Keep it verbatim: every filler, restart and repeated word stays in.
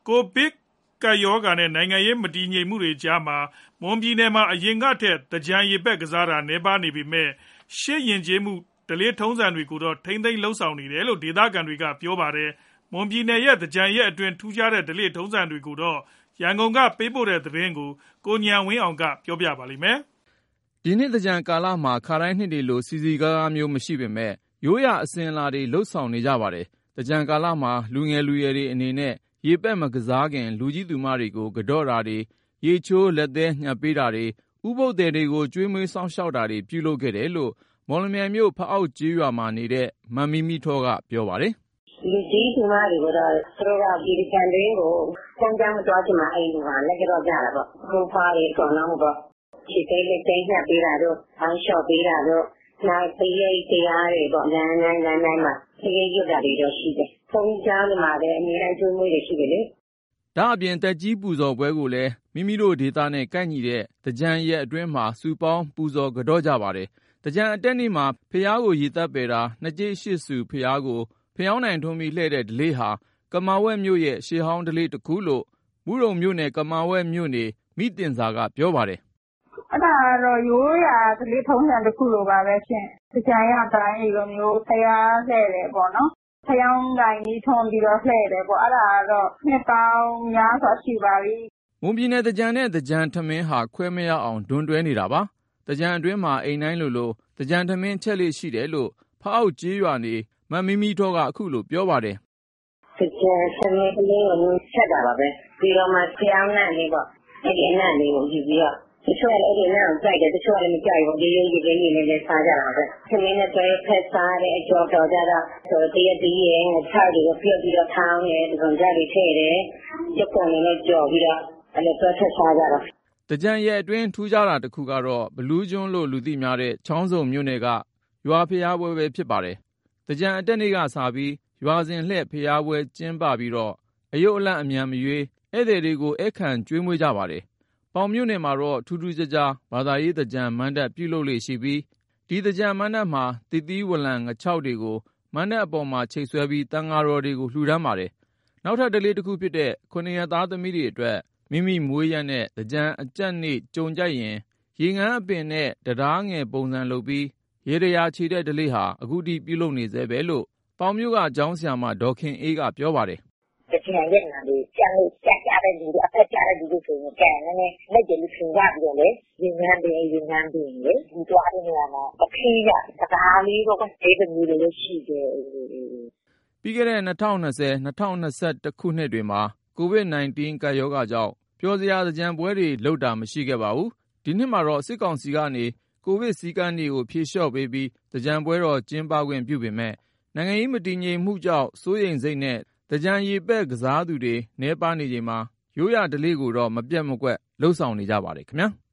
ကိုဗစ်ကပ်ရောဂါနဲ့နိုင်ငံရေးမတည်ငြိမ်မှုတွေကြားမှာမွန်ပြည်နယ်မှာအရင်ကထက်သင်္ကြန်ရေပက်ကစားတာနည်းပါးနေပေမဲ့ရှေ့ယဉ်ကျေးမှုဓလေ့ထုံးစံတွေကိုတော့ထိန်းသိမ်းလှုပ်ဆောင်နေတယ်လို့ဒေသခံတွေကပြောပါတယ်။မွန်ပြည်နယ်ရဲ့သင်္ကြန်ရက်အတွင်းထူးခြားတဲ့ဓလေ့ထုံးစံတွေကိုတော့ရန်ကုန်ကပေးပို့တဲ့သတင်းကိုကိုဉာဏ်ဝင်းအောင်ကပြောပြပါလိမ့်မယ်။ဒီနှစ်သင်္ကြန်ကာလမှာခါတိုင်းနှစ်တွေလိုစီစီကားကားမျိုးမရှိပေမဲ့ရိုးရာအစဉ်အလာတွေလှုပ်ဆောင်နေကြပါတယ်။သင်္ကြန်ကာလမှာလူငယ်လူရွယ်တွေအနေနဲ့ရေပက်မကစားခင်လူကြီးသူမတွေကိုကတော့တာတွေရေချိုးလက်သေးညှပ်ပေးတာတွေဥပုပ်တယ်တွေကိုကျွေးမွေးစောင့်ရှောက်တာတွေပြုလုပ်ခဲ့တယ်လို့မော်လမြိုင်မြို့ဖအောက်ကျေးရွာမှာနေတဲ့မမီမီထောကပြောပါတယ်။လူကြီးသူမတွေကိုတော့သူတို့ကဒီကံတွင်းကိုစမ်းကြမ်းမသွားချင်မှအိမ်ကလက်ကြော့ကြတာပေါ့။ဘုံဖားတွေအကုန်လုံးပေါ့။ခြေသေးလေးသိမ်းညှပ်ပေးတာတို့အောင်းလျှော့ပေးတာတို့နောက်တရိပ်တရားတွေပေါ့လမ်းလမ်းလမ်းတိုင်းမှာတရိပ်ရွတ်တာတွေတော့ရှိတယ်။သုံးချောင်းတွေမှာလည်းအများကြီးကျွေးမွေးတွေရှိတယ်လေ။ဒါအပြင်တက်ကြီးပူဇော်ပွဲကိုလည်းမိမိတို့ဒေသနဲ့ကိုက်ညီတဲ့သင်္ကြန်ရက်အတွင်းမှာစုပေါင်းပူဇော်ကတော့ကြပါတယ်။သင်္ကြန်အတက်နေ့မှာဖျားကိုရေသက်ပယ်တာနှစ်ကျိတ်ရှစ်စုဖျားကိုဖျောင်းနိုင်ထွန်းပြီးလှည့်တဲ့ဓလေ့ဟာကမာဝက်မြို့ရဲ့ရှေးဟောင်းဓလေ့တစ်ခုလို့မုရုံမြို့နယ်ကမာဝက်မြို့နေမိတင်စာကပြောပါတယ်။အဲ့ဒါကတော့ရိုးရာဓလေ့ထုံးစံတစ်ခုလိုပါပဲရှင်။သင်္ကြန်ရက်တိုင်းလိုမျိုးဖျားလှည့်တယ်ပေါ့နော်။ဖျောင်းတိုင်းကြီးထွန်းပြီးတော့လှည့်တယ်ပေါ့အဲ့ဒါကတော့နှစ်ပေါင်းများစွာရှိပါပြီ။မွန်ပြည်နယ်သင်္ကြန်နဲ့သင်္ကြန်ထမင်းဟာခွဲမရအောင်ဒွန်တွဲနေတာပါ။သင်္ကြန်အတွင်းမှာအိမ်တိုင်းလိုလိုသင်္ကြန်ထမင်းချက်လေးရှိတယ်လို့ဖအောက်ကျေးရွာနေမမီမီထောကအခုလိုပြောပါတယ်။သင်္ကြန်ထမင်းလေးကိုချက်တာပါပဲ။ပြီးတော့မှဖျောင်းနိုင်လေးပေါ့အဲ့ဒီအနံ့လေးကိုယူပြီးတော့တချို့ကလည်းအဲ့ဒီအနံ့ကိုကြိုက်တယ်တချို့ကလည်းမကြိုက်ဘူးဒီလိုဒီလိုလေးလေးစားကြတာပဲ။ထမင်းနဲ့တွဲဖက်စားတဲ့အကျော်တော်ကြတော့ဆိုတရတီးရဲ့ခြောက်တွေကိုပြုတ်ပြီးတော့ထောင်းတယ်ဒီကောင်ကြတွေထည့်တယ်ရုပ်ပုံလေးနဲ့ကြော်ပြီးတော့အဲ့လိုတွဲဖက်စားကြတာ။သင်္ကြန်ရက်အတွင်းထူးခြားတာတစ်ခုကတော့ဘလူးကျွန်းလို့လူသိများတဲ့ချောင်းစုံမြို့နယ်ကရွာဖျားပွဲပဲဖြစ်ပါတယ်။သင်္ကြန်အတက်နေ့ကစပြီးရွာစဉ်လှည့်ဖျားပွဲကျင်းပပြီးတော့အယုတ်အလန့်အမြန်မရွေးဧည့်သည်တွေကိုဧခံကျွေးမွေးကြပါတယ်။ပေါင်မြို့နယ်မှာတော့ထူးထူးခြားခြားဘာသာရေးသင်္ကြန်မဏ္ဍပ်ပြုလုပ်လေ့ရှိပြီးဒီသင်္ကြန်မဏ္ဍပ်မှာသစ်သီးဝလံငချောက်တွေကိုမဏ္ဍပ်အပေါ်မှာချိတ်ဆွဲပြီးတန်ဃာတော်တွေကိုလှူဒန်းပါတယ်။နောက်ထပ်ဓလေ့တစ်ခုဖြစ်တဲ့ခုနှစ်ရက်သားသမီးတွေအတွက်မိမိမွေးရက်နဲ့သင်္ကြန်အကြတ်နေ့ကြုံကြိုက်ရင်ရေငန်းအပင်နဲ့တရားငယ်ပုံစံလုပ်ပြီးရေတရာချီတဲ့ဓလေ့ဟာအခုထိပြုလုပ်နေသေးပဲလို့ပေါင်မြို့ကကျောင်းဆရာမဒေါ်ခင်အေးကပြောပါတယ်။တချင်ရက်နာလေးကျန်လို့ကြက်ကြတဲ့လူတွေအဖက်ကြတဲ့လူတွေဆိုရင်ကဲနည်းနည်းလက်ကျလို့ဆင်ကြပြီးတော့လေရေငန်းပင်ရေငန်းပင်လေဒီတော့အဲ့ဒီမှာအခေးရတရားလေးတော့ဒေသမျိုးတွေရှိတယ်။ပြီးခဲ့တဲ့၂၀၂၀-၂၀၂၁ခုနှစ်တွေမှာကိုဗစ်၁၉ ကပ်ရောဂါကြောင့်ပျော်စရာသင်္ကြန်ပွဲတွေလုပ်တာမရှိခဲ့ပါဘူး။ဒီနှစ်မှာတော့စစ်ကောင်စီကနေကိုဗစ်စည်းကမ်းတွေကိုဖြေလျှော့ပေးပြီးသင်္ကြန်ပွဲတော်ကျင်းပခွင့်ပြုပေမဲ့နိုင်ငံရေးမတည်ငြိမ်မှုကြောင့်စိုးရိမ်စိတ်နဲ့သင်္ကြန်ရေပက်ကစားသူတွေနည်းပါးနေချိန်မှာရိုးရာဓလေ့ကိုတော့မပြတ်မကွက်လှုပ်ဆောင်နေကြပါတယ်ခင်ဗျာ။